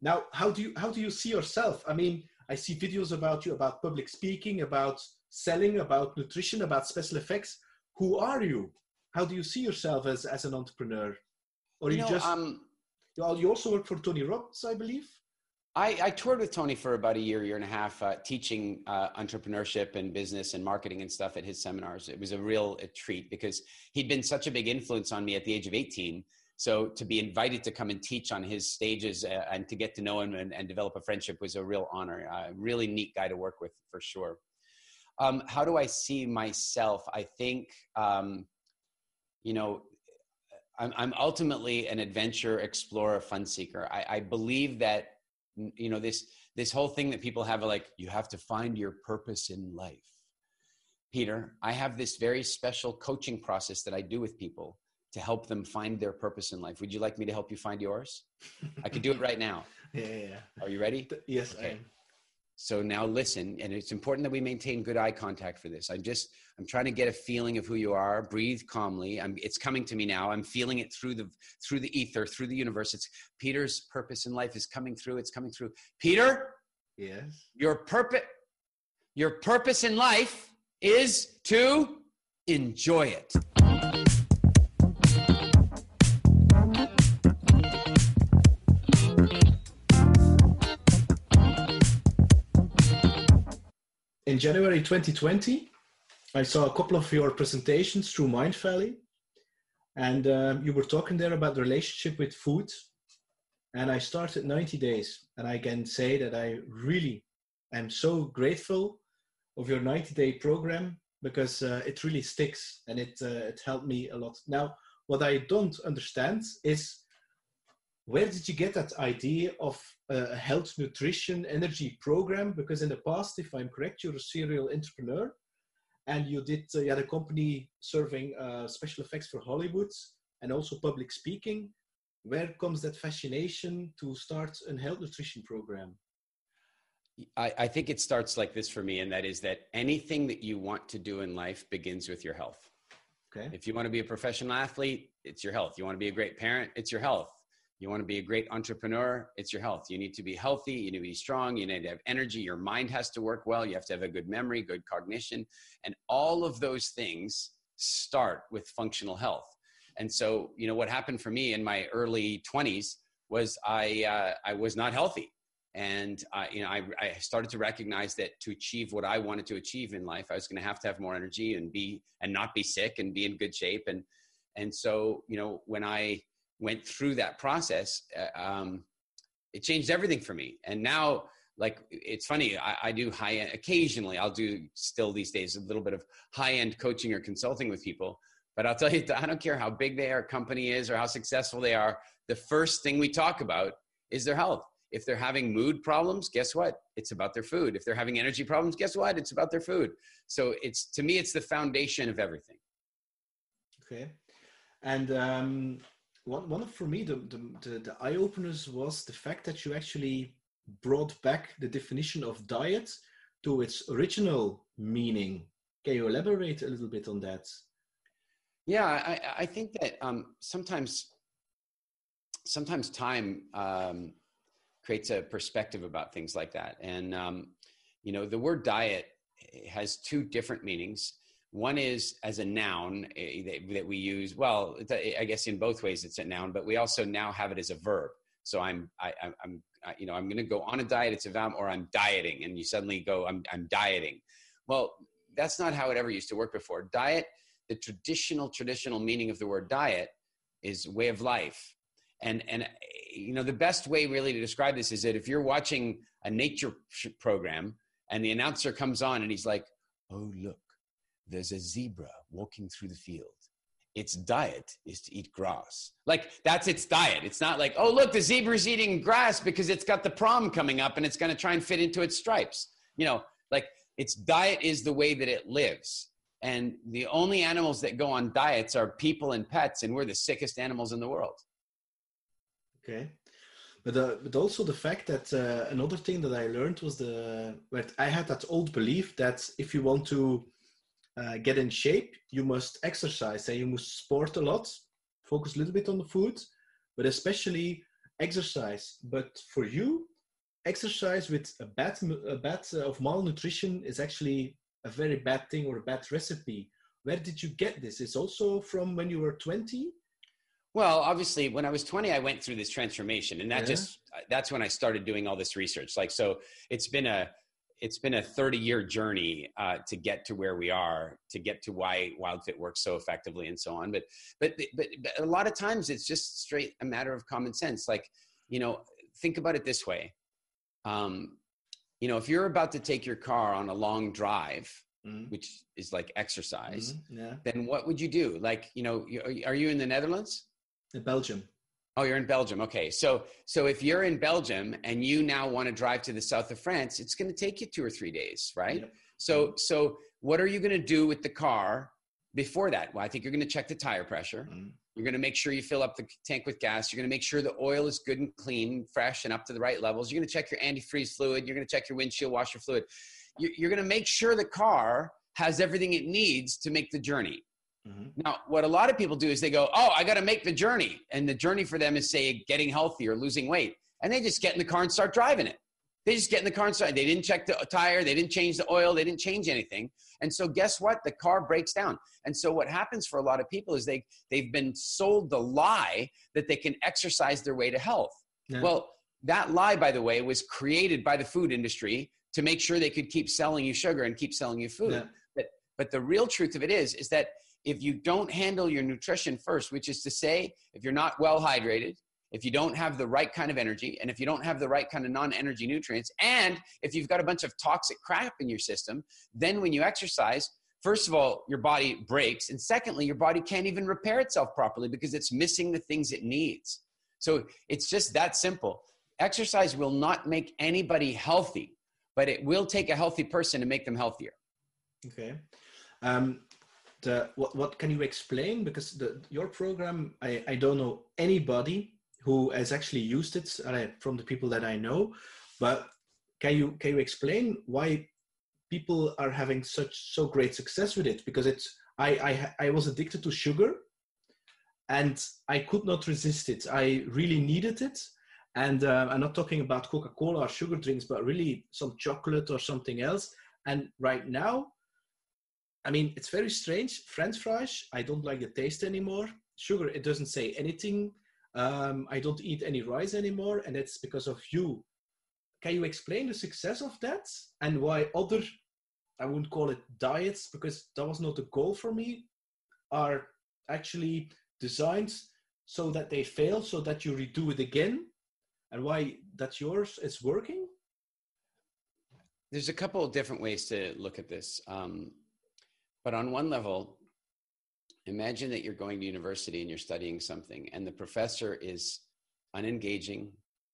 Now, how do you see yourself? I mean, I see videos about you, about public speaking, about selling, about nutrition, about special effects. Who are you? How do you see yourself as an entrepreneur? Or You you know, just, you also work for Tony Robbins, I believe? I toured with Tony for about a year and a half, teaching entrepreneurship and business and marketing and stuff at his seminars. It was a real treat because he'd been such a big influence on me at the age of 18. So to be invited to come and teach on his stages and to get to know him and develop a friendship was a real honor. Really neat guy to work with for sure. How do I see myself? I think, you know, I'm ultimately an adventure explorer, fun seeker. I believe that, you know, this whole thing that people have, like, you have to find your purpose in life. Peter, I have this very special coaching process that I do with people to help them find their purpose in life. Would you like me to help you find yours? I could do it right now. Yeah. Are you ready? Yes, okay. I am. So now listen, and it's important that we maintain good eye contact for this. I'm trying to get a feeling of who you are. Breathe calmly. It's coming to me now. I'm feeling it through the ether, through the universe. It's Peter's purpose in life is coming through. It's coming through. Peter? Yes. Your purpose in life is to enjoy it. In January 2020, I saw a couple of your presentations through Mindvalley, and you were talking there about the relationship with food. And I started 90 days, and I can say that I really am so grateful of your 90-day program because it really sticks and it helped me a lot. Now, what I don't understand is, where did you get that idea of a health, nutrition, energy program? Because in the past, if I'm correct, you're a serial entrepreneur and you had a company serving special effects for Hollywood and also public speaking. Where comes that fascination to start a health nutrition program? I think it starts like this for me, and that is that anything that you want to do in life begins with your health. Okay. If you want to be a professional athlete, it's your health. You want to be a great parent, it's your health. You want to be a great entrepreneur, it's your health. You need to be healthy, you need to be strong, you need to have energy, your mind has to work well, you have to have a good memory, good cognition, and all of those things start with functional health. And so, you know, what happened for me in my early 20s was I was not healthy. And I started to recognize that to achieve what I wanted to achieve in life, I was going to have more energy and not be sick and be in good shape. And so, you know, when I went through that process, it changed everything for me. And now, like, it's funny, I do high-end, occasionally I'll do still these days, a little bit of high-end coaching or consulting with people. But I'll tell you, I don't care how big their company is or how successful they are. The first thing we talk about is their health. If they're having mood problems, guess what? It's about their food. If they're having energy problems, guess what? It's about their food. So to me, it's the foundation of everything. Okay. And one of, for me, the eye openers was the fact that you actually brought back the definition of diet to its original meaning. Can you elaborate a little bit on that? Yeah, I think that sometimes time creates a perspective about things like that. And, you know, the word diet has two different meanings. One is as a noun that we use. Well, I guess in both ways it's a noun, but we also now have it as a verb. So I'm going to go on a diet. It's a verb, or I'm dieting, and you suddenly go, I'm dieting. Well, that's not how it ever used to work before. Diet, the traditional meaning of the word diet is way of life. And you know, the best way really to describe this is that if you're watching a nature program and the announcer comes on and he's like, oh, look, there's a zebra walking through the field. Its diet is to eat grass. Like, that's its diet. It's not like, oh, look, the zebra's eating grass because it's got the prom coming up and it's going to try and fit into its stripes. You know, like, its diet is the way that it lives. And the only animals that go on diets are people and pets, and we're the sickest animals in the world. Okay. But also the fact that another thing that I learned was that I had that old belief that if you want to get in shape, you must exercise and you must sport a lot, focus a little bit on the food, but especially exercise. But for you, exercise with a bad of malnutrition is actually a very bad thing or a bad recipe. Where did you get this? It's also from when you were 20? Well, obviously, when I was 20, I went through this transformation, and Yeah. that's when I started doing all this research. Like, so it's been a 30-year journey to get to where we are, to get to why WildFit works so effectively and so on. But a lot of times it's just straight a matter of common sense. Like, think about it this way. If you're about to take your car on a long drive, which is like exercise, Yeah. then what would you do? Like, are you in the Netherlands? In Belgium. Oh, you're in Belgium. Okay. So if you're in Belgium and you now want to drive to the south of France, it's going to take you 2 or 3 days, right? Yep. So what are you going to do with the car before that? Well, I think you're going to check the tire pressure. You're going to make sure you fill up the tank with gas. You're going to make sure the oil is good and clean, fresh and up to the right levels. You're going to check your antifreeze fluid. You're going to check your windshield washer fluid. You're going to make sure the car has everything it needs to make the journey. Now, what a lot of people do is they go, oh, I got to make the journey. And the journey for them is, say, getting healthy or losing weight. And they just get in the car and start driving it. They just get in the car and start. They didn't check the tire. They didn't change the oil. They didn't change anything. And so guess what? The car breaks down. And so what happens for a lot of people is they've been sold the lie that they can exercise their way to health. Yeah. Well, that lie, by the way, was created by the food industry to make sure they could keep selling you sugar and keep selling you food. Yeah. But the real truth of it is that if you don't handle your nutrition first, which is to say, if you're not well hydrated, if you don't have the right kind of energy, and if you don't have the right kind of non-energy nutrients, and if you've got a bunch of toxic crap in your system, then when you exercise, first of all, your body breaks. And secondly, your body can't even repair itself properly because it's missing the things it needs. So it's just that simple. Exercise will not make anybody healthy, but it will take a healthy person to make them healthier. Okay. What can you explain? Because your program, I don't know anybody who has actually used it from the people that I know, but can you explain why people are having so great success with it? Because I was addicted to sugar and I could not resist it. I really needed it. And I'm not talking about Coca-Cola or sugar drinks, but really some chocolate or something else. And right now, I mean, it's very strange. French fries, I don't like the taste anymore. Sugar, it doesn't say anything. I don't eat any rice anymore, and it's because of you. Can you explain the success of that and why other, I wouldn't call it diets, because that was not the goal for me, are actually designed so that they fail, so that you redo it again, and why that yours is working? There's a couple of different ways to look at this. But on one level, imagine that you're going to university and you're studying something and the professor is unengaging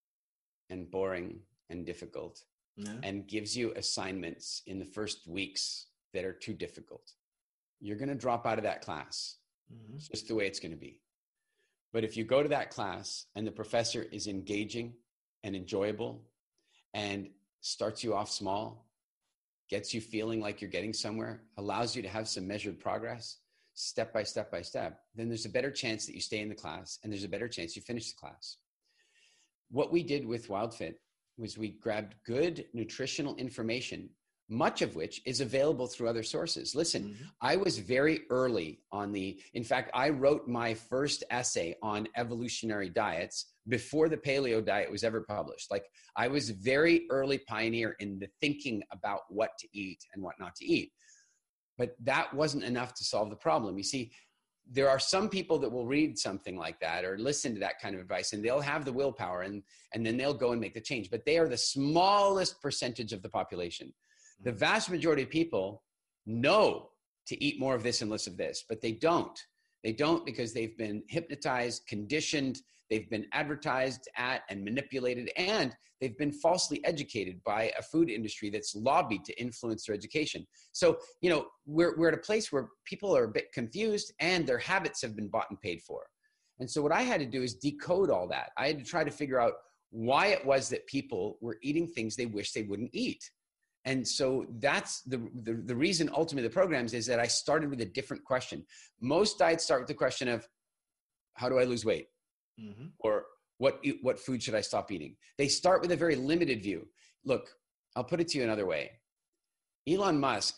and boring and difficult and gives you assignments in the first weeks that are too difficult. You're going to drop out of that class. It's just the way it's going to be. But if you go to that class and the professor is engaging and enjoyable and starts you off small, gets you feeling like you're getting somewhere, allows you to have some measured progress, step by step by step, then there's a better chance that you stay in the class and there's a better chance you finish the class. What we did with WildFit was we grabbed good nutritional information, much of which is available through other sources. Listen, I was very early in fact, I wrote my first essay on evolutionary diets before the paleo diet was ever published. Like, I was a very early pioneer in the thinking about what to eat and what not to eat. But that wasn't enough to solve the problem. You see, there are some people that will read something like that or listen to that kind of advice and they'll have the willpower and then they'll go and make the change. But they are the smallest percentage of the population. The vast majority of people know to eat more of this and less of this, but they don't. They don't because they've been hypnotized, conditioned, they've been advertised at and manipulated, and they've been falsely educated by a food industry that's lobbied to influence their education. So, we're at a place where people are a bit confused and their habits have been bought and paid for. And so what I had to do is decode all that. I had to try to figure out why it was that people were eating things they wish they wouldn't eat. And so that's the reason ultimately the programs is that I started with a different question. Most diets start with the question of, how do I lose weight? Or what food should I stop eating? They start with a very limited view. Look, I'll put it to you another way. Elon Musk,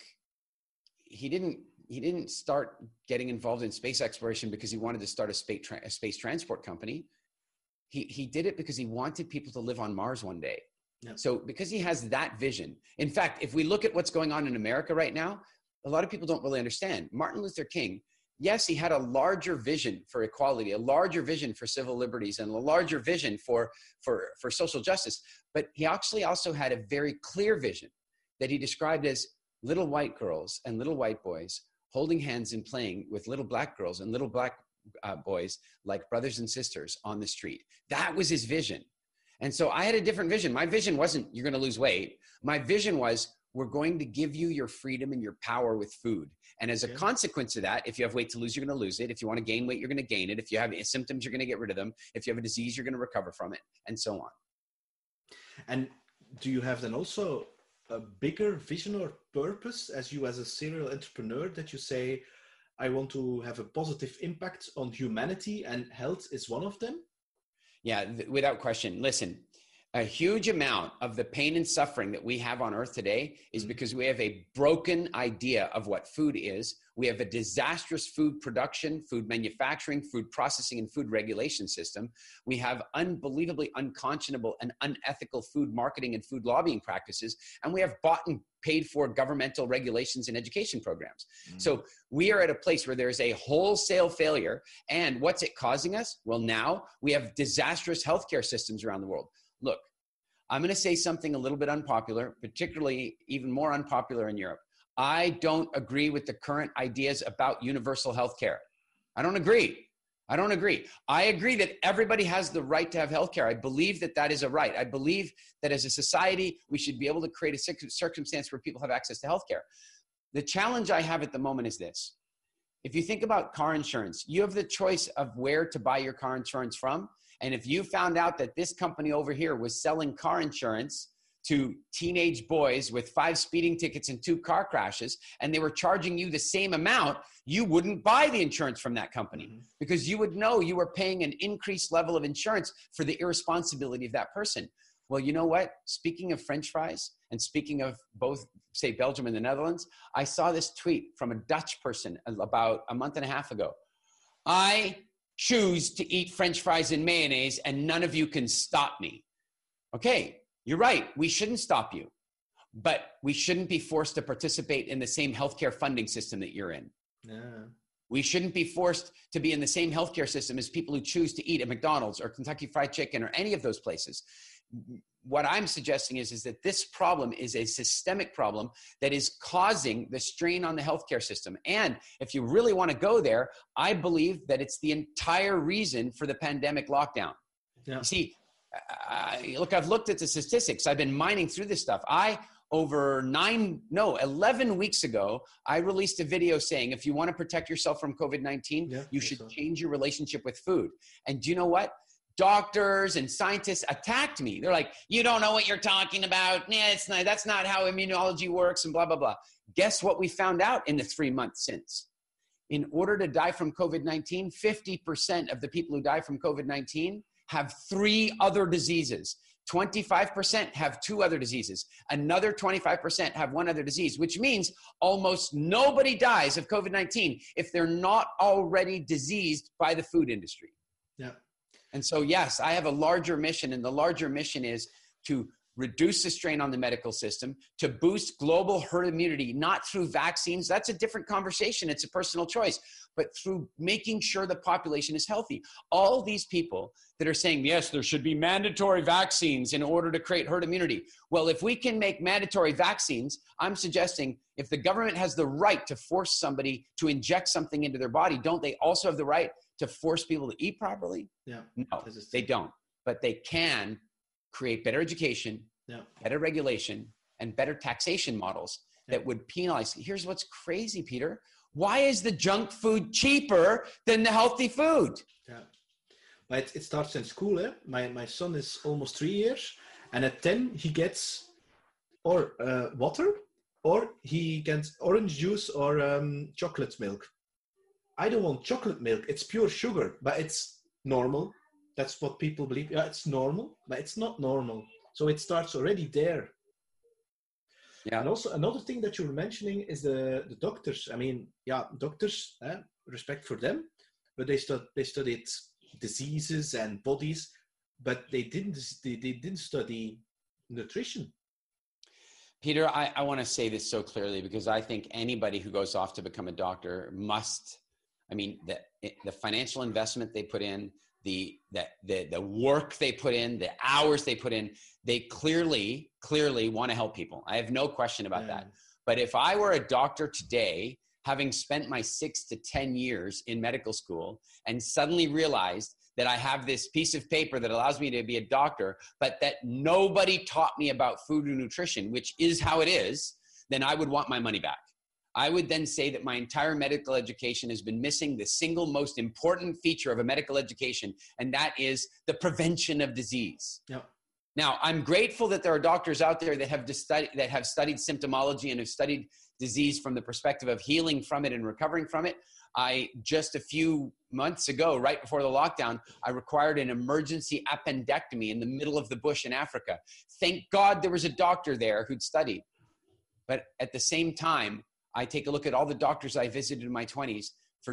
he didn't start getting involved in space exploration because he wanted to start a space transport company. He did it because he wanted people to live on Mars one day. Yep. So because he has that vision. In fact, if we look at what's going on in America right now, a lot of people don't really understand. Martin Luther King, yes, he had a larger vision for equality, a larger vision for civil liberties, and a larger vision for social justice. But he actually also had a very clear vision that he described as little white girls and little white boys holding hands and playing with little black girls and little black boys like brothers and sisters on the street. That was his vision. And so I had a different vision. My vision wasn't you're going to lose weight. My vision was we're going to give you your freedom and your power with food. And as a consequence of that, if you have weight to lose, you're going to lose it. If you want to gain weight, you're going to gain it. If you have symptoms, you're going to get rid of them. If you have a disease, you're going to recover from it, and so on. And do you have then also a bigger vision or purpose as a serial entrepreneur that you say, I want to have a positive impact on humanity and health is one of them? Yeah, without question. Listen, a huge amount of the pain and suffering that we have on earth today is because we have a broken idea of what food is. We have a disastrous food production, food manufacturing, food processing, and food regulation system. We have unbelievably unconscionable and unethical food marketing and food lobbying practices. And we have bought and paid for governmental regulations and education programs. So we are at a place where there's a wholesale failure. And what's it causing us? Well, now we have disastrous healthcare systems around the world. Look, I'm going to say something a little bit unpopular, particularly even more unpopular in Europe. I don't agree with the current ideas about universal healthcare. I don't agree. I agree that everybody has the right to have healthcare. I believe that that is a right. I believe that as a society, we should be able to create a circumstance where people have access to healthcare. The challenge I have at the moment is this. If you think about car insurance, you have the choice of where to buy your car insurance from. And if you found out that this company over here was selling car insurance to teenage boys with 5 speeding tickets and 2 car crashes, and they were charging you the same amount, you wouldn't buy the insurance from that company because you would know you were paying an increased level of insurance for the irresponsibility of that person. Well, you know what? Speaking of French fries and speaking of both, say, Belgium and the Netherlands, I saw this tweet from a Dutch person about a month and a half ago. I choose to eat French fries and mayonnaise, and none of you can stop me. Okay, you're right. We shouldn't stop you, but we shouldn't be forced to participate in the same healthcare funding system that you're in. Yeah. We shouldn't be forced to be in the same healthcare system as people who choose to eat at McDonald's or Kentucky Fried Chicken or any of those places. What I'm suggesting is that this problem is a systemic problem that is causing the strain on the healthcare system. And if you really want to go there, I believe that it's the entire reason for the pandemic lockdown. Yeah. You see, look, I've looked at the statistics. I've been mining through this stuff. 11 weeks ago, I released a video saying, if you want to protect yourself from COVID-19, you should change your relationship with food. And do you know what? Doctors and scientists attacked me. They're like, you don't know what you're talking about. Yeah, that's not how immunology works and blah, blah, blah. Guess what we found out in the 3 months since? In order to die from COVID-19, 50% of the people who die from COVID-19 have 3 other diseases. 25% have 2 other diseases. Another 25% have 1 other disease, which means almost nobody dies of COVID-19 if they're not already diseased by the food industry. Yeah. And so, yes, I have a larger mission, and the larger mission is to reduce the strain on the medical system, to boost global herd immunity, not through vaccines. That's a different conversation. It's a personal choice, but through making sure the population is healthy. All these people that are saying, yes, there should be mandatory vaccines in order to create herd immunity. Well, if we can make mandatory vaccines, I'm suggesting if the government has the right to force somebody to inject something into their body, don't they also have the right to force people to eat properly? Yeah. No, they don't. But they can create better education, better regulation, and better taxation models that would penalize. Here's what's crazy, Peter. Why is the junk food cheaper than the healthy food? Yeah, but it starts in school. Eh? My son is almost 3 years, and at 10 he gets or water, or he gets orange juice or chocolate milk. I don't want chocolate milk. It's pure sugar, but it's normal. That's what people believe. Yeah, it's normal, but it's not normal. So it starts already there. Yeah. And also another thing that you were mentioning is the doctors. I mean, yeah, doctors, respect for them, but they studied diseases and bodies, but they didn't study nutrition. Peter, I want to say this so clearly because I think anybody who goes off to become a doctor must, I mean, the financial investment they put in, the work they put in, the hours they put in, they clearly want to help people. I have no question about that. But if I were a doctor today, having spent my 6 to 10 years in medical school and suddenly realized that I have this piece of paper that allows me to be a doctor, but that nobody taught me about food and nutrition, which is how it is, then I would want my money back. I would then say that my entire medical education has been missing the single most important feature of a medical education, and that is the prevention of disease. Yep. Now, I'm grateful that there are doctors out there that have studied symptomology and have studied disease from the perspective of healing from it and recovering from it. Just a few months ago, right before the lockdown, I required an emergency appendectomy in the middle of the bush in Africa. Thank God there was a doctor there who'd studied. But at the same time, I take a look at all the doctors I visited in my 20s.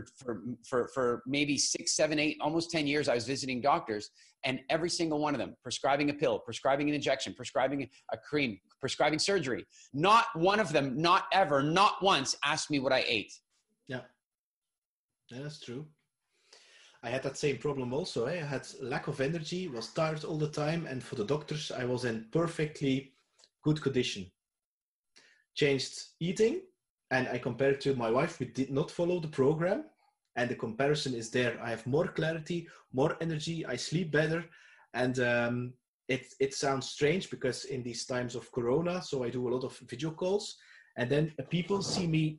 For maybe 6, 7, 8, almost 10 years, I was visiting doctors, and every single one of them prescribing a pill, prescribing an injection, prescribing a cream, prescribing surgery. Not one of them, not ever, not once asked me what I ate. Yeah, that's true. I had that same problem also. I had lack of energy, was tired all the time, and for the doctors, I was in perfectly good condition. Changed eating. And I compared to my wife, we did not follow the program. And the comparison is there. I have more clarity, more energy. I sleep better. And it sounds strange because in these times of Corona, so I do a lot of video calls. And then people see me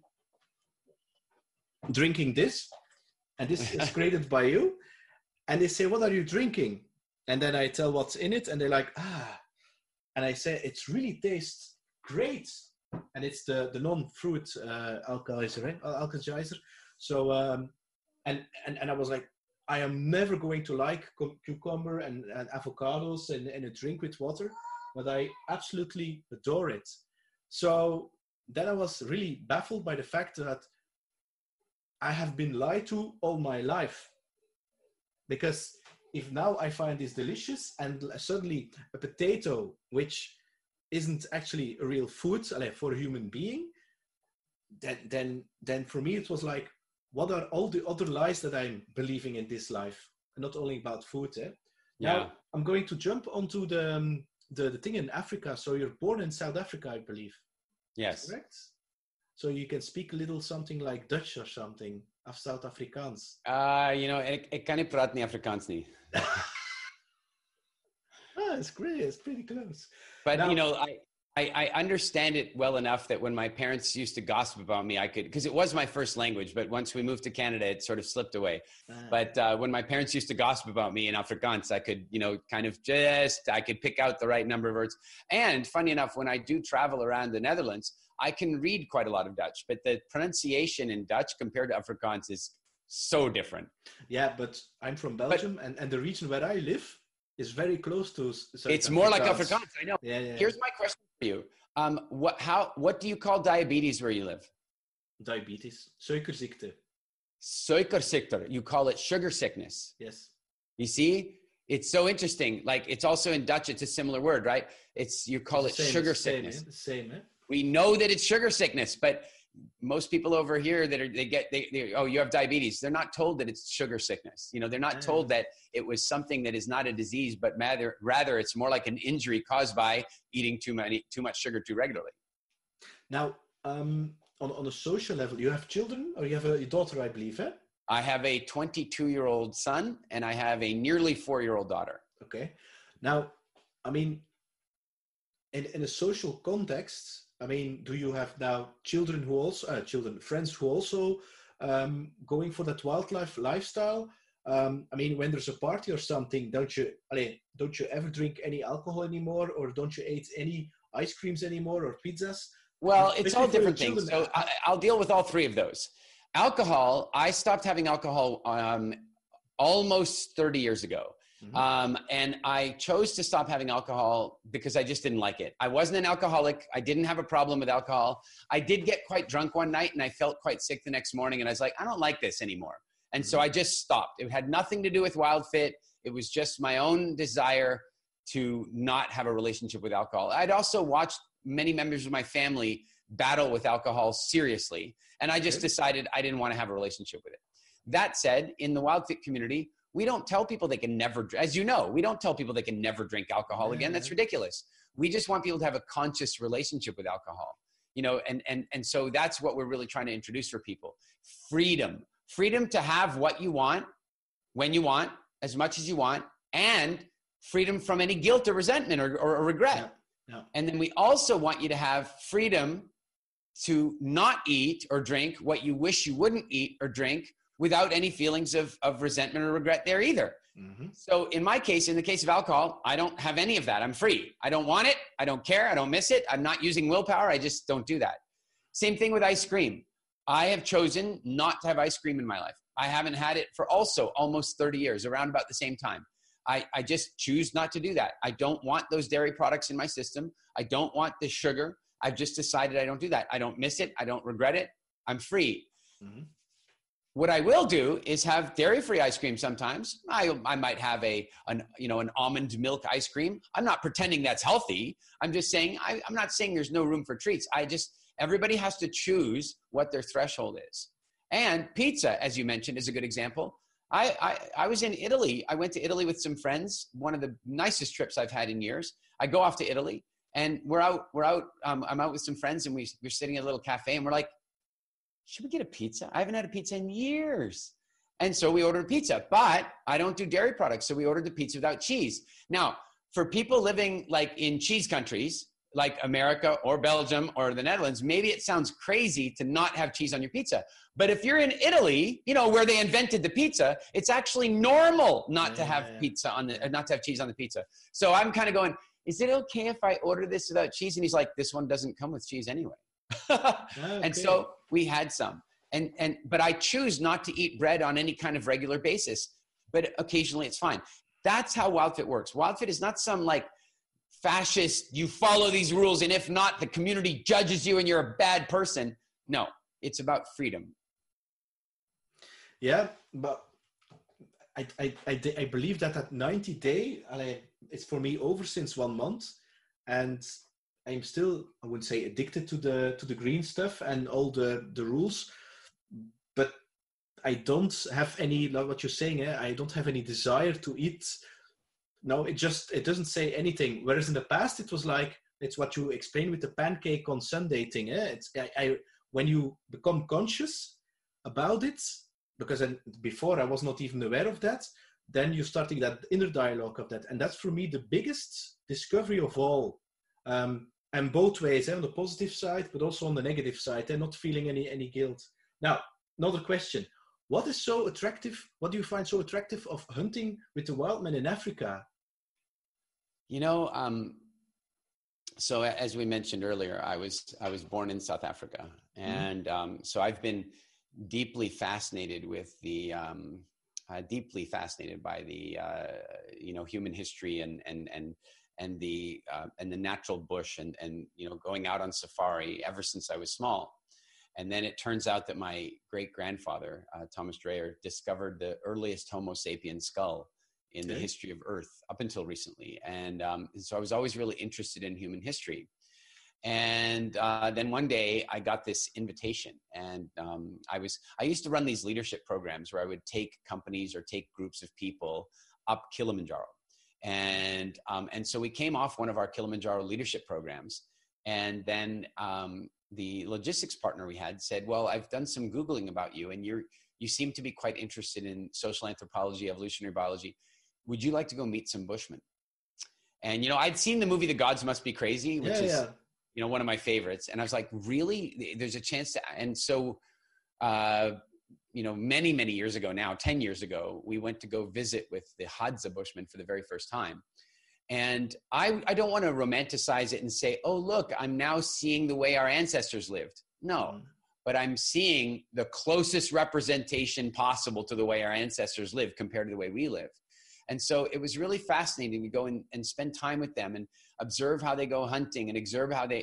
drinking this. And this is created by you. And they say, what are you drinking? And then I tell what's in it. And they're like, And I say, it really tastes great. And it's the non-fruit alkalizer. So, and I was like, I am never going to like cucumber and avocados and a drink with water, but I absolutely adore it. So then I was really baffled by the fact that I have been lied to all my life. Because if now I find this delicious and suddenly a potato, which isn't actually a real food for a human being, then for me it was like, what are all the other lies that I'm believing in this life? And not only about food. Yeah. Now I'm going to jump onto the thing in Africa. So you're born in South Africa, I believe. Yes. Correct? So you can speak a little something like Dutch or something of South Afrikaans. Ik kan niet praten in Afrikaans niet. It's great. It's pretty close. But now, I understand it well enough that when my parents used to gossip about me, I could, because it was my first language, but once we moved to Canada, it sort of slipped away. But when my parents used to gossip about me in Afrikaans, I could, I could pick out the right number of words. And funny enough, when I do travel around the Netherlands, I can read quite a lot of Dutch, but the pronunciation in Dutch compared to Afrikaans is so different. Yeah, but I'm from Belgium, and the region where I live is very close to it's more like Afrikaans. I know. Yeah. Here's my question for you. What do you call diabetes where you live? Diabetes. Suikerziekte. Suikerziekte. You call it sugar sickness. Yes. You see? It's so interesting. Like, it's also in Dutch, it's a similar word, right? You call it sugar sickness. The same, eh? We know that it's sugar sickness, but most people over here that you have diabetes. They're not told that it's sugar sickness. They're not told that it was something that is not a disease, but rather it's more like an injury caused by eating too much sugar too regularly. Now, on a social level, you have children, or you have a daughter, I believe, eh? I have a 22-year-old son, and I have a nearly 4-year-old daughter. Okay. Now, I mean, in a social context, I mean, do you have now children who also, friends who also going for that wildlife lifestyle? I mean, when there's a party or something, don't you ever drink any alcohol anymore, or don't you eat any ice creams anymore or pizzas? Well, it's all different things. So I'll deal with all three of those. Alcohol, I stopped having alcohol almost 30 years ago. And I chose to stop having alcohol because I just didn't like it. I wasn't an alcoholic. I didn't have a problem with alcohol. I did get quite drunk one night and I felt quite sick the next morning. And I was like, I don't like this anymore. And so I just stopped. It had nothing to do with WildFit. It was just my own desire to not have a relationship with alcohol. I'd also watched many members of my family battle with alcohol seriously. And I just decided I didn't want to have a relationship with it. That said, in the WildFit community, we don't tell people they can never, as you know, we don't tell people they can never drink alcohol again. That's ridiculous. We just want people to have a conscious relationship with alcohol, you know, and so that's what we're really trying to introduce for people. Freedom to have what you want, when you want, as much as you want, and freedom from any guilt or resentment or regret. And then we also want you to have freedom to not eat or drink what you wish you wouldn't eat or drink without any feelings of resentment or regret there either. So in my case, in the case of alcohol, I don't have any of that. I'm free. I don't want it. I don't care. I don't miss it. I'm not using willpower. I just don't do that. Same thing with ice cream. I have chosen not to have ice cream in my life. I haven't had it for also almost 30 years, around about the same time. I just choose not to do that. I don't want those dairy products in my system. I don't want the sugar. I've just decided I don't do that. I don't miss it. I don't regret it. I'm free. What I will do is have dairy-free ice cream sometimes. I might have an almond milk ice cream. I'm not pretending that's healthy. I'm just saying, I'm not saying there's no room for treats. Everybody has to choose what their threshold is. And pizza, as you mentioned, is a good example. I was in Italy. I went to Italy with some friends, one of the nicest trips I've had in years. I go off to Italy and I'm out with some friends and we're sitting at a little cafe and we're like, should we get a pizza? I haven't had a pizza in years. And so we ordered pizza, but I don't do dairy products. So we ordered the pizza without cheese. Now, for people living like in cheese countries, like America or Belgium or the Netherlands, maybe it sounds crazy to not have cheese on your pizza. But if you're in Italy, you know, where they invented the pizza, it's actually normal not to have not to have cheese on the pizza. So I'm kind of going, is it okay if I order this without cheese? And he's like, this one doesn't come with cheese anyway. And so we had some, but I choose not to eat bread on any kind of regular basis, but occasionally it's fine. That's how WildFit works. WildFit is not some like fascist, you follow these rules, and if not, the community judges you and you're a bad person. No, it's about freedom. Yeah, but I believe that 90 day, it's for me over since 1 month, and I'm still, I wouldn't say addicted to the green stuff and all the rules, but I don't have any, like what you're saying, I don't have any desire to eat. No, it doesn't say anything. Whereas in the past, it was like, it's what you explained with the pancake on Sunday thing. When you become conscious about it, because before I was not even aware of that, then you're starting that inner dialogue of that. And that's for me the biggest discovery of all. And both ways, on the positive side, but also on the negative side, and not feeling any guilt. Now, another question. What is so attractive? What do you find so attractive of hunting with the wild man in Africa? You know, so as we mentioned earlier, I was born in South Africa, and so I've been deeply fascinated with deeply fascinated by the human history and the natural bush and going out on safari ever since I was small. And then it turns out that my great-grandfather, Thomas Dreyer, discovered the earliest Homo sapien skull in the history of Earth up until recently. And so I was always really interested in human history. And then one day I got this invitation, and I used to run these leadership programs where I would take companies or take groups of people up Kilimanjaro. And so we came off one of our Kilimanjaro leadership programs, and then the logistics partner we had said, well, I've done some Googling about you, and you seem to be quite interested in social anthropology, evolutionary biology. Would you like to go meet some Bushmen? And, I'd seen the movie The Gods Must Be Crazy, which is one of my favorites. And I was like, really? There's a chance to, and so, many, many years ago now, 10 years ago, we went to go visit with the Hadza Bushmen for the very first time. And I don't want to romanticize it and say, oh, look, I'm now seeing the way our ancestors lived. No, but I'm seeing the closest representation possible to the way our ancestors lived compared to the way we live. And so it was really fascinating to go and spend time with them and observe how they go hunting and observe how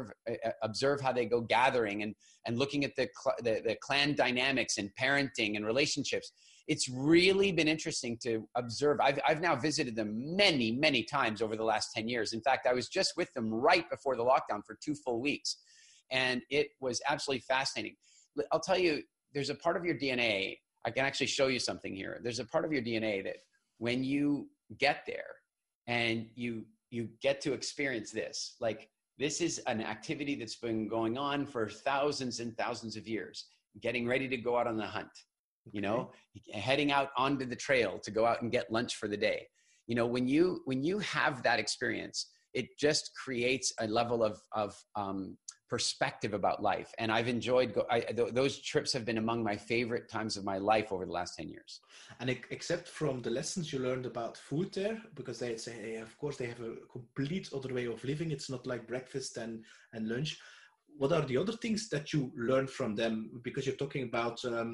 they go gathering and looking at the clan dynamics and parenting and relationships. It's really been interesting to observe. I've now visited them many, many times over the last 10 years. In fact, I was just with them right before the lockdown for 2 full weeks. And it was absolutely fascinating. I'll tell you, there's a part of your DNA. I can actually show you something here. There's a part of your DNA that when you get there and you get to experience this, like this is an activity that's been going on for thousands and thousands of years, getting ready to go out on the hunt. You know, heading out onto the trail to go out and get lunch for the day. You know, when you have that experience, it just creates a level of perspective about life. And I've enjoyed, those trips have been among my favorite times of my life over the last 10 years. And except from the lessons you learned about food there, because they say, of course, they have a complete other way of living. It's not like breakfast and lunch. What are the other things that you learned from them? Because you're talking about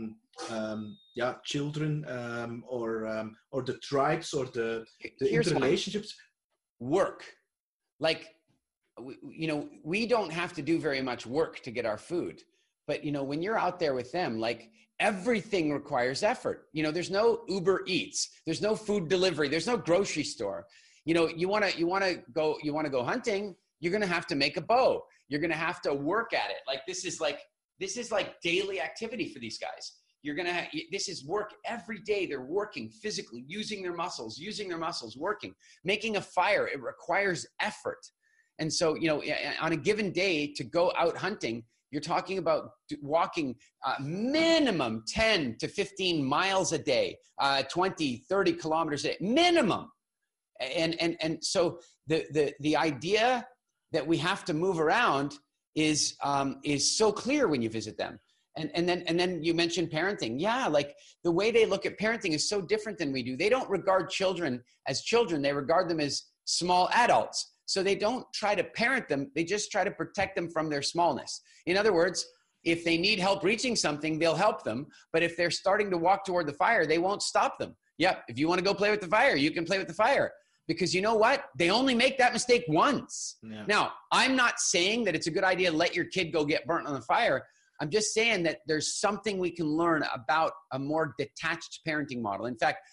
children or the tribes or the interrelationships. Work, like we don't have to do very much work to get our food, but when you're out there with them, like everything requires effort. There's no Uber Eats, there's no food delivery, there's no grocery store. You want to go hunting, you're going to have to make a bow. You're going to have to work at it. Like this is like daily activity for these guys. This is work every day. They're working physically, using their muscles, working, making a fire. It requires effort. And so, on a given day to go out hunting, you're talking about walking minimum 10 to 15 miles a day, 20, 30 kilometers a day, minimum. And so the idea that we have to move around is so clear when you visit them. And then you mentioned parenting. Yeah, like the way they look at parenting is so different than we do. They don't regard children as children. They regard them as small adults. So they don't try to parent them. They just try to protect them from their smallness. In other words, if they need help reaching something, they'll help them. But if they're starting to walk toward the fire, they won't stop them. Yep, if you want to go play with the fire, you can play with the fire. Because you know what? They only make that mistake once. Yeah. Now, I'm not saying that it's a good idea to let your kid go get burnt on the fire. I'm just saying that there's something we can learn about a more detached parenting model. In fact,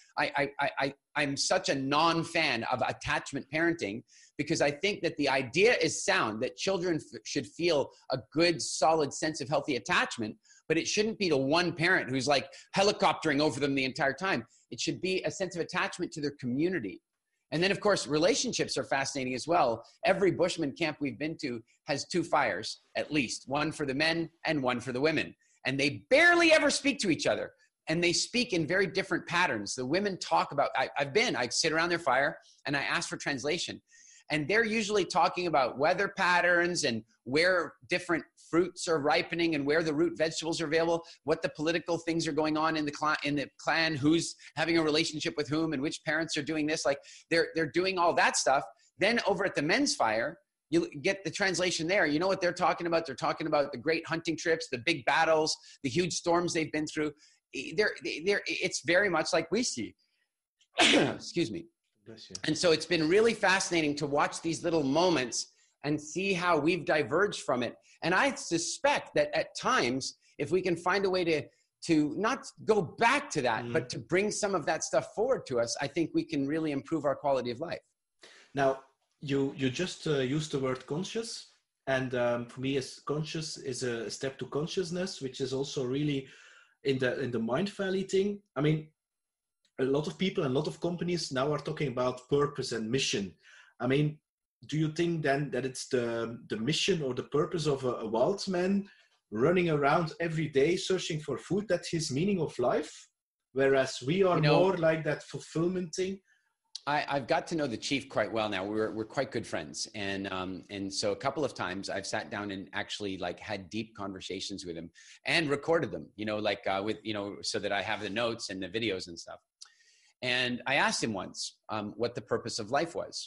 I'm such a non-fan of attachment parenting because I think that the idea is sound, that children should feel a good, solid sense of healthy attachment, but it shouldn't be to one parent who's like helicoptering over them the entire time. It should be a sense of attachment to their community. And then, of course, relationships are fascinating as well. Every Bushman camp we've been to has 2 fires, at least, one for the men and one for the women. And they barely ever speak to each other. And they speak in very different patterns. The women talk about, I sit around their fire and I ask for translation. And they're usually talking about weather patterns and where different fruits are ripening and where the root vegetables are available, what the political things are going on in the clan, who's having a relationship with whom and which parents are doing this. Like they're doing all that stuff. Then over at the men's fire, you get the translation there. You know what they're talking about? They're talking about the great hunting trips, the big battles, the huge storms they've been through. It's very much like we see. Excuse me. And so it's been really fascinating to watch these little moments and see how we've diverged from it. And I suspect that at times, if we can find a way to not go back to that, but to bring some of that stuff forward to us, I think we can really improve our quality of life. Now, you just used the word conscious. And for me, as conscious is a step to consciousness, which is also really in the Mind Valley thing. I mean, a lot of people and a lot of companies now are talking about purpose and mission. I mean, do you think then that it's the mission or the purpose of a wild man running around every day searching for food, that's his meaning of life? Whereas we are more like that fulfillment thing. I've got to know the chief quite well now. We're quite good friends. And so a couple of times I've sat down and actually like had deep conversations with him and recorded them, so that I have the notes and the videos and stuff. And I asked him once what the purpose of life was.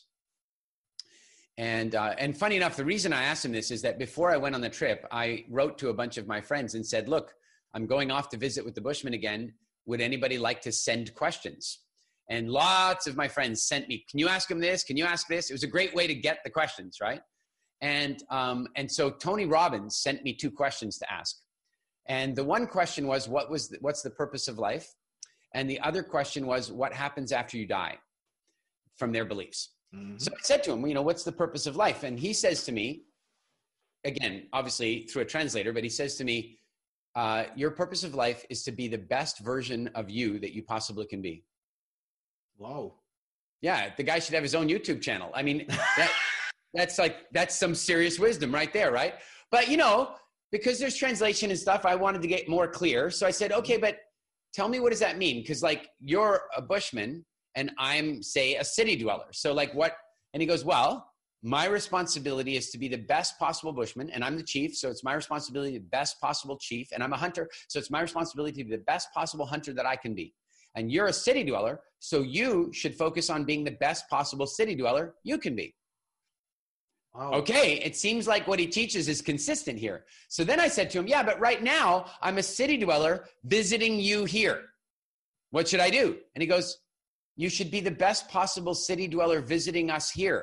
And funny enough, the reason I asked him this is that before I went on the trip, I wrote to a bunch of my friends and said, look, I'm going off to visit with the Bushmen again. Would anybody like to send questions? And lots of my friends sent me, can you ask him this? Can you ask this? It was a great way to get the questions, right? And so Tony Robbins sent me 2 questions to ask. And the one question was, what's the purpose of life? And the other question was, what happens after you die, from their beliefs? Mm-hmm. So I said to him, what's the purpose of life? And he says to me, again, obviously through a translator, but he says to me, your purpose of life is to be the best version of you that you possibly can be. Wow. Yeah, the guy should have his own YouTube channel. I mean, that's some serious wisdom right there, right? But, because there's translation and stuff, I wanted to get more clear. So I said, okay, but tell me, what does that mean? Because you're a bushman and I'm, say, a city dweller. So what? And he goes, well, my responsibility is to be the best possible bushman, and I'm the chief. So it's my responsibility to be the best possible chief. And I'm a hunter. So it's my responsibility to be the best possible hunter that I can be. And you're a city dweller. So you should focus on being the best possible city dweller you can be. Wow. Okay, it seems like what he teaches is consistent here. So then I said to him, yeah, but right now I'm a city dweller visiting you here. What should I do? And he goes, you should be the best possible city dweller visiting us here.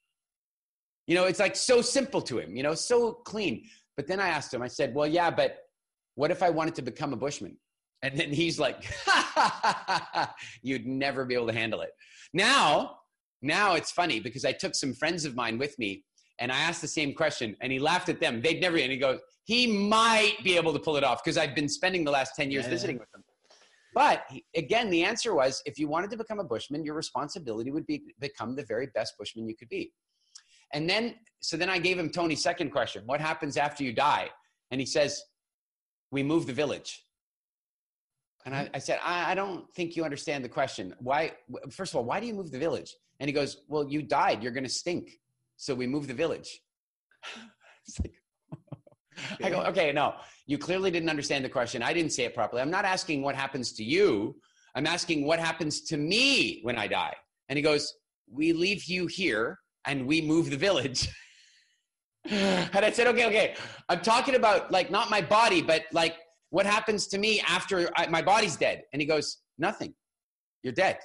It's so simple to him, so clean. But then I asked him, I said, well, yeah, but what if I wanted to become a bushman? And then he's like, you'd never be able to handle it. Now it's funny because I took some friends of mine with me and I asked the same question and he laughed at them. They'd never, and he goes, he might be able to pull it off because I've been spending the last 10 years visiting with them. But again, the answer was, if you wanted to become a bushman, your responsibility would be become the very best bushman you could be. And then I gave him Tony's second question. What happens after you die? And he says, we move the village. And I said, I don't think you understand the question. Why? First of all, why do you move the village? And he goes, well, you died. You're going to stink. So we move the village. It's like, I go, okay, no, you clearly didn't understand the question. I didn't say it properly. I'm not asking what happens to you. I'm asking what happens to me when I die. And he goes, we leave you here and we move the village. And I said, okay. I'm talking about not my body, but what happens to me after my body's dead? And he goes, nothing. You're dead.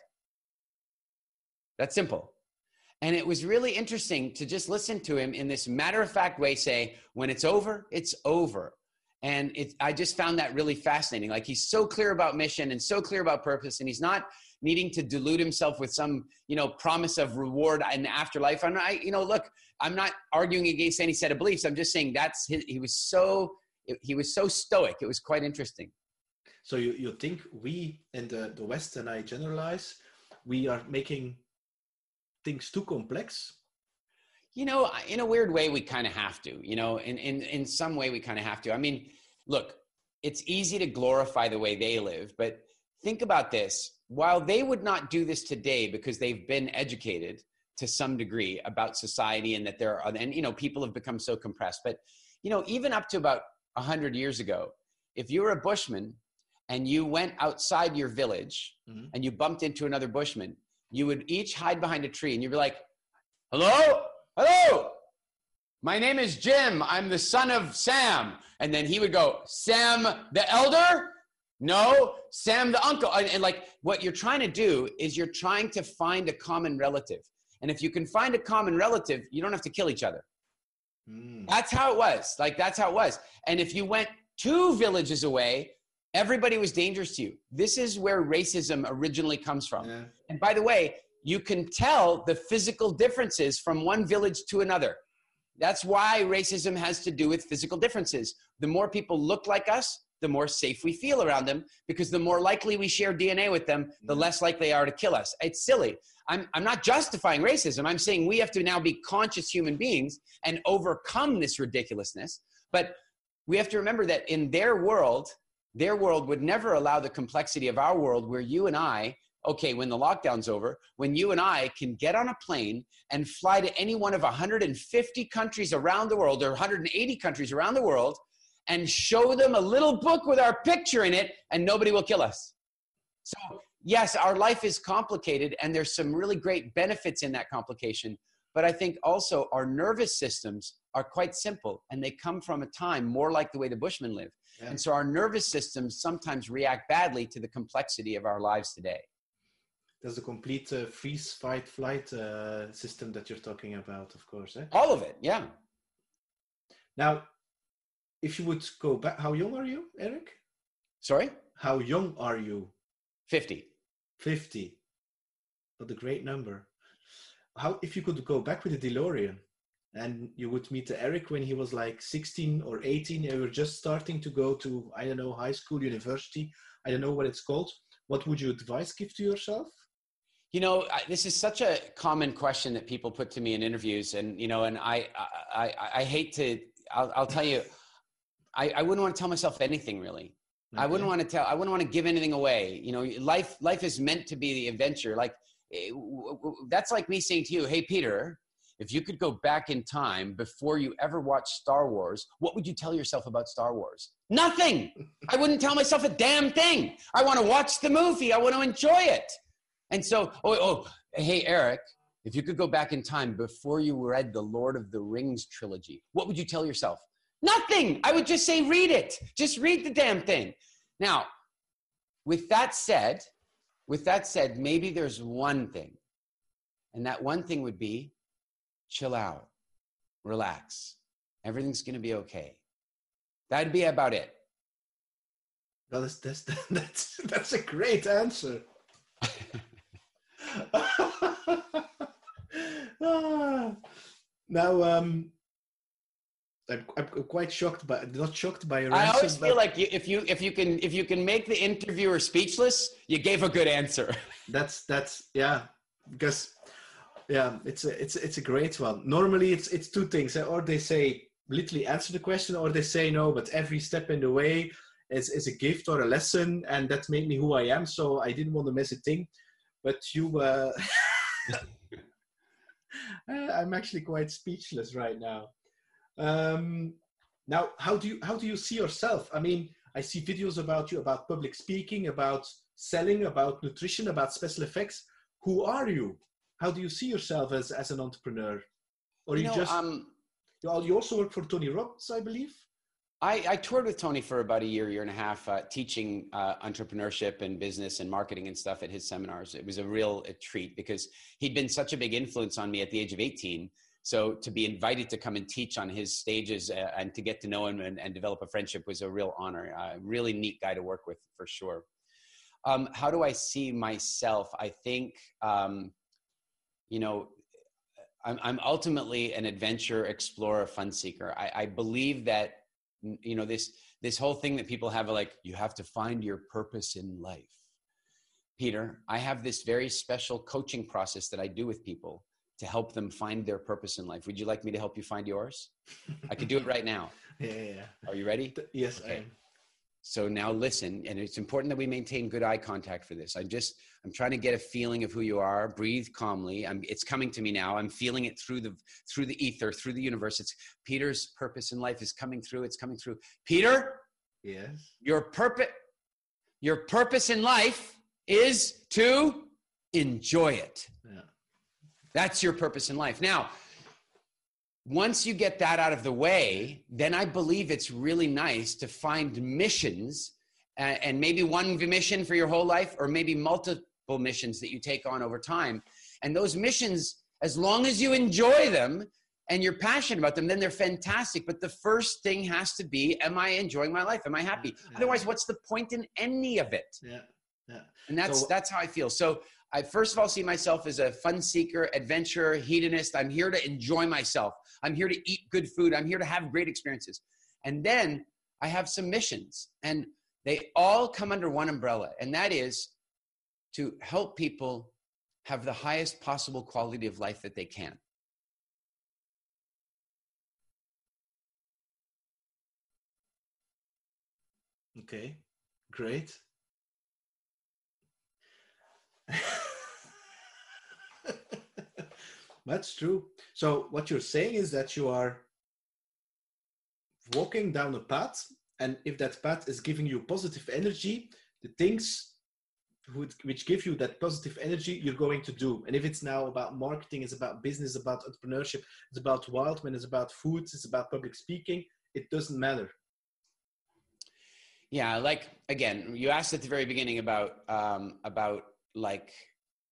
That's simple. And it was really interesting to just listen to him in this matter-of-fact way say, when it's over, it's over. And I just found that really fascinating. He's so clear about mission and so clear about purpose, and he's not needing to delude himself with some, promise of reward in the afterlife. Look, I'm not arguing against any set of beliefs. I'm just saying he was so stoic. It was quite interesting. So you think we in the West, and I generalize, we are making things too complex? In a weird way, we kind of have to, in some way we kind of have to. I mean, look, it's easy to glorify the way they live, but think about this. While they would not do this today because they've been educated to some degree about society and that people have become so compressed, but, even up to about 100 years ago, if you were a bushman and you went outside your village and you bumped into another bushman, you would each hide behind a tree and you'd be like, hello, my name is Jim. I'm the son of Sam. And then he would go, Sam the elder? No, Sam the uncle. And what you're trying to do is you're trying to find a common relative. And if you can find a common relative, you don't have to kill each other. That's how it was. That's how it was. And if you went 2 villages away, everybody was dangerous to you. This is where racism originally comes from. Yeah. And by the way, you can tell the physical differences from one village to another. That's why racism has to do with physical differences. The more people look like us, the more safe we feel around them, because the more likely we share DNA with them, the less likely they are to kill us. It's silly. I'm not justifying racism. I'm saying we have to now be conscious human beings and overcome this ridiculousness. But we have to remember that in their world would never allow the complexity of our world, where you and I, okay, when the lockdown's over, when you and I can get on a plane and fly to any one of 150 countries around the world, or 180 countries around the world, and show them a little book with our picture in it, and nobody will kill us. So yes, our life is complicated, and there's some really great benefits in that complication. But I think also our nervous systems are quite simple, and they come from a time more like the way the Bushmen lived. Yeah. And so our nervous systems sometimes react badly to the complexity of our lives today. There's a complete freeze, fight, flight system that you're talking about, of course. Eh? All of it, yeah. Now, if you would go back, how young are you, Eric? Sorry? How young are you? 50. 50. What a great number. How, if you could go back with a DeLorean and you would meet Eric when he was like 16 or 18, and you were just starting to go to, I don't know, high school, university, I don't know what it's called. What would you advice give to yourself? You know, this is such a common question that people put to me in interviews, and you know, and I hate to. I'll tell you, I wouldn't want to tell myself anything really. Okay. I wouldn't want to give anything away. You know, life is meant to be the adventure. Like that's like me saying to you, "Hey, Peter, if you could go back in time before you ever watched Star Wars, what would you tell yourself about Star Wars?" Nothing. I wouldn't tell myself a damn thing. I want to watch the movie. I want to enjoy it. And so, hey, Eric, if you could go back in time before you read the Lord of the Rings trilogy, what would you tell yourself? Nothing. I would just say, read it. Just read the damn thing. Now, with that said, maybe there's one thing. And that one thing would be chill out, relax. Everything's going to be okay. That'd be about it. Well, that's a great answer. Now, I'm quite shocked, but not shocked by your answer. I always feel like if you can make the interviewer speechless, you gave a good answer. That's yeah, because yeah, it's a great one. Normally, it's two things, or they say literally answer the question, or they say no, but every step in the way is a gift or a lesson, and that made me who I am. So I didn't want to miss a thing. But you, I'm actually quite speechless right now. Now, how do you see yourself? I mean, I see videos about you, about public speaking, about selling, about nutrition, about special effects. Who are you? How do you see yourself as an entrepreneur? Or you also work for Tony Robbins, I believe? I toured with Tony for about a year and a half, teaching entrepreneurship and business and marketing and stuff at his seminars. It was a real treat because he'd been such a big influence on me at the age of 18. So to be invited to come and teach on his stages and to get to know him and develop a friendship was a real honor. Really neat guy to work with for sure. How do I see myself? I think, you know, I'm ultimately an adventure explorer, fun seeker. I believe that, you know, this whole thing that people have, like, you have to find your purpose in life. Peter, I have this very special coaching process that I do with people to help them find their purpose in life. Would you like me to help you find yours? I could do it right now. Yeah. Are you ready? Yes, okay. I am. So now listen, and it's important that we maintain good eye contact for this. I'm trying to get a feeling of who you are. Breathe calmly. It's coming to me now. I'm feeling it through the ether, through the universe. It's Peter's purpose in life is coming through. It's coming through. Peter? Yes. Your purpose in life is to enjoy it. Yeah. That's your purpose in life. Now, once you get that out of the way, then I believe it's really nice to find missions, and maybe one mission for your whole life, or maybe multiple missions that you take on over time. And those missions, as long as you enjoy them and you're passionate about them, then they're fantastic. But the first thing has to be, am I enjoying my life? Am I happy? Yeah. Otherwise, what's the point in any of it? Yeah. And that's how I feel. So I first of all see myself as a fun seeker, adventurer, hedonist. I'm here to enjoy myself. I'm here to eat good food. I'm here to have great experiences. And then I have some missions, and they all come under one umbrella. And that is to help people have the highest possible quality of life that they can. Okay, great. That's true. So what you're saying is that you are walking down a path, and if that path is giving you positive energy, the things which give you that positive energy, you're going to do. And if it's now about marketing, it's about business, about entrepreneurship, it's about Wildman, it's about foods, it's about public speaking, it doesn't matter. Yeah, like, again, you asked at the very beginning about like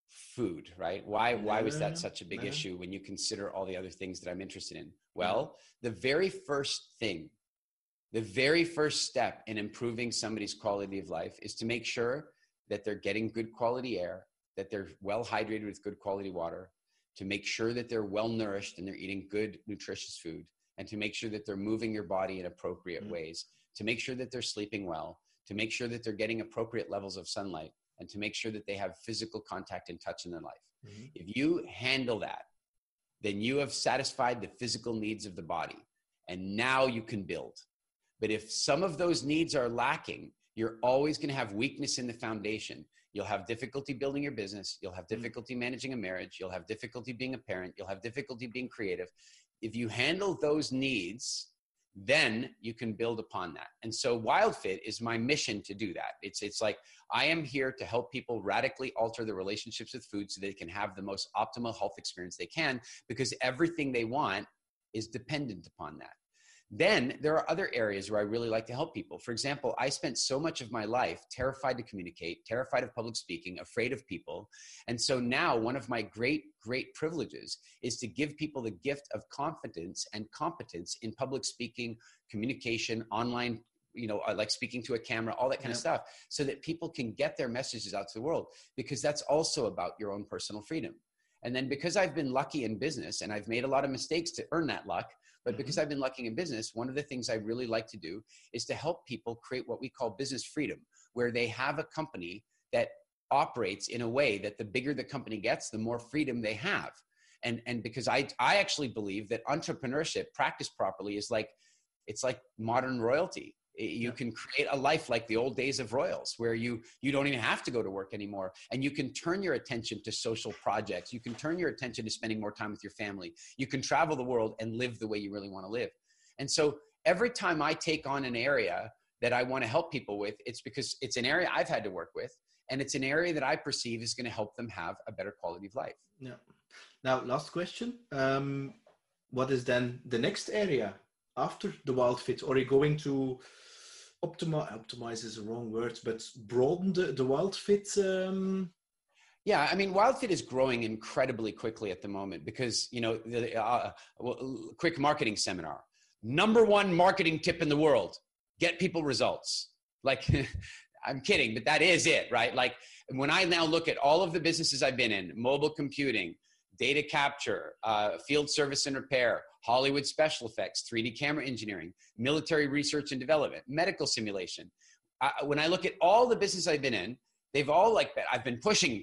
food, right? Why was that Yeah, such a big yeah. issue when you consider all the other things that I'm interested in? Well, the very first thing, the very first step in improving somebody's quality of life is to make sure that they're getting good quality air, that they're well hydrated with good quality water, to make sure that they're well nourished and they're eating good, nutritious food, and to make sure that they're moving your body in appropriate ways, to make sure that they're sleeping well, to make sure that they're getting appropriate levels of sunlight, and to make sure that they have physical contact and touch in their life. Mm-hmm. If you handle that, then you have satisfied the physical needs of the body, and now you can build. But if some of those needs are lacking, you're always going to have weakness in the foundation. You'll have difficulty building your business. You'll have difficulty managing a marriage. You'll have difficulty being a parent. You'll have difficulty being creative. If you handle those needs, then you can build upon that. And so WildFit is my mission to do that. It's like, I am here to help people radically alter their relationships with food so they can have the most optimal health experience they can, because everything they want is dependent upon that. Then there are other areas where I really like to help people. For example, I spent so much of my life terrified to communicate, terrified of public speaking, afraid of people. And so now one of my great privileges is to give people the gift of confidence and competence in public speaking, communication, online, like speaking to a camera, all that kind of stuff, so that people can get their messages out to the world, because that's also about your own personal freedom. And then because I've been lucky in business, and I've made a lot of mistakes to earn that luck, but because I've been lucky in business, one of the things I really like to do is to help people create what we call business freedom, where they have a company that operates in a way that the bigger the company gets, the more freedom they have. And because I actually believe that entrepreneurship practiced properly is like, it's like modern royalty. You can create a life like the old days of royals, where you don't even have to go to work anymore. And you can turn your attention to social projects. You can turn your attention to spending more time with your family. You can travel the world and live the way you really want to live. And so every time I take on an area that I want to help people with, it's because it's an area I've had to work with. And it's an area that I perceive is going to help them have a better quality of life. Yeah. Now, last question. What is then the next area after the WildFit? Are you going to optimize is the wrong word, but broaden the WildFit? Yeah, I mean, WildFit is growing incredibly quickly at the moment because, quick marketing seminar. Number one marketing tip in the world: get people results. Like, I'm kidding, but that is it, right? Like, when I now look at all of the businesses I've been in, mobile computing, data capture, field service and repair, Hollywood special effects, 3D camera engineering, military research and development, medical simulation. When I look at all the business I've been in, they've all like that. I've been pushing.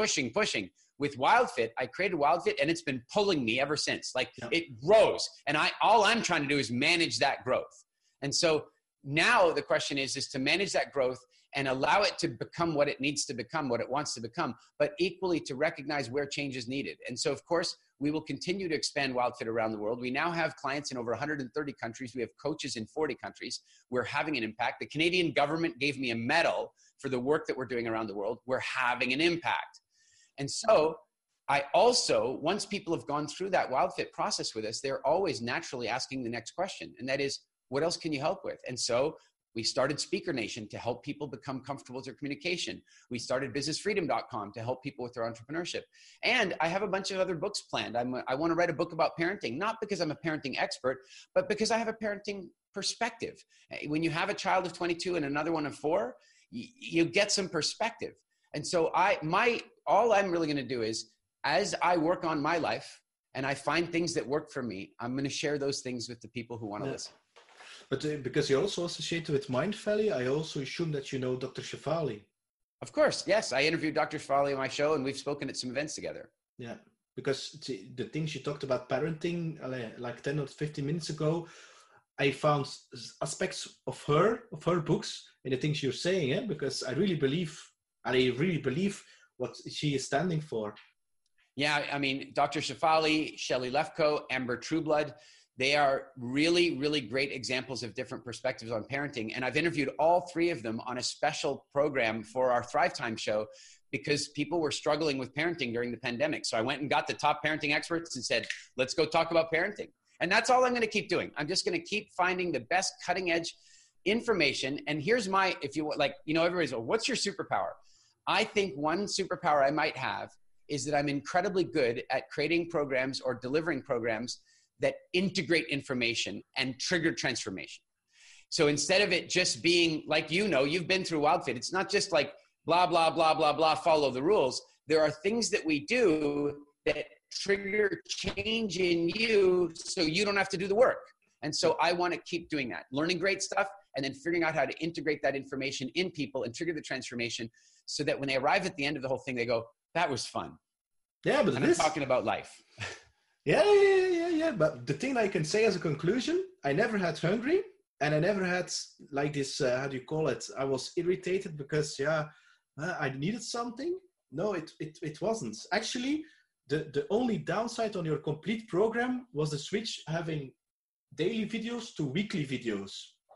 With WildFit, I created WildFit, and it's been pulling me ever since. Like, it grows, and all I'm trying to do is manage that growth. And so now the question is to manage that growth and allow it to become what it needs to become, what it wants to become, but equally to recognize where change is needed. And so, of course, we will continue to expand WildFit around the world. We now have clients in over 130 countries. We have coaches in 40 countries. We're having an impact. The Canadian government gave me a medal for the work that we're doing around the world. We're having an impact. And so I also, once people have gone through that WildFit process with us, they're always naturally asking the next question. And that is, what else can you help with? And so we started Speaker Nation to help people become comfortable with their communication. We started businessfreedom.com to help people with their entrepreneurship. And I have a bunch of other books planned. I want to write a book about parenting, not because I'm a parenting expert, but because I have a parenting perspective. When you have a child of 22 and another one of 4, you get some perspective. And so all I'm really going to do is, as I work on my life and I find things that work for me, I'm going to share those things with the people who want to listen. But because you're also associated with Mindvalley, I also assume that you know Dr. Shefali. Of course, yes. I interviewed Dr. Shefali on my show, and we've spoken at some events together. Yeah, because the things you talked about parenting like 10 or 15 minutes ago, I found aspects of her books in the things you're saying, because I really believe what she is standing for. Yeah, I mean, Dr. Shefali, Shelley Lefko, Amber Trueblood, they are really, really great examples of different perspectives on parenting. And I've interviewed all 3 of them on a special program for our Thrive Time show, because people were struggling with parenting during the pandemic. So I went and got the top parenting experts and said, let's go talk about parenting. And that's all I'm going to keep doing. I'm just going to keep finding the best cutting edge information. And here's everybody's, what's your superpower? I think one superpower I might have is that I'm incredibly good at creating programs or delivering programs that integrate information and trigger transformation. So instead of it just being like, you've been through WildFit, it's not just like blah, blah, blah, blah, blah, follow the rules. There are things that we do that trigger change in you so you don't have to do the work. And so I want to keep doing that, learning great stuff and then figuring out how to integrate that information in people and trigger the transformation so that when they arrive at the end of the whole thing, they go, that was fun. Yeah, but I'm talking about life. Yeah. But the thing I can say as a conclusion, I never had hungry and I never had like this, how do you call it? I was irritated because, I needed something. No, it wasn't. Actually, the only downside on your complete program was the switch having daily videos to weekly videos.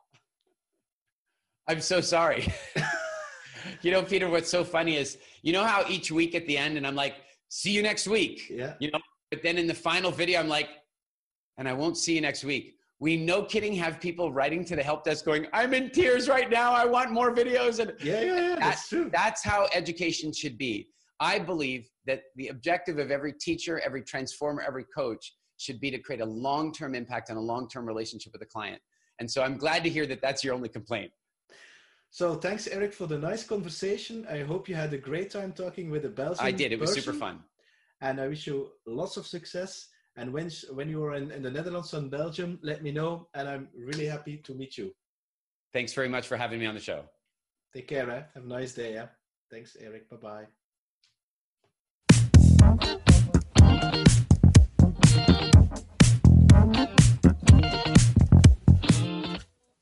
I'm so sorry. Peter, what's so funny is, how each week at the end, and I'm like, see you next week. Yeah. But then in the final video, I'm like, and I won't see you next week. We, no kidding, have people writing to the help desk going, I'm in tears right now. I want more videos. And yeah, that's true. That's how education should be. I believe that the objective of every teacher, every transformer, every coach should be to create a long-term impact on a long-term relationship with a client. And so I'm glad to hear that that's your only complaint. So thanks, Eric, for the nice conversation. I hope you had a great time talking with a Belgian I did. It was super fun. And I wish you lots of success. And when you are in the Netherlands and Belgium, let me know. And I'm really happy to meet you. Thanks very much for having me on the show. Take care. Have a nice day. Thanks, Eric. Bye-bye.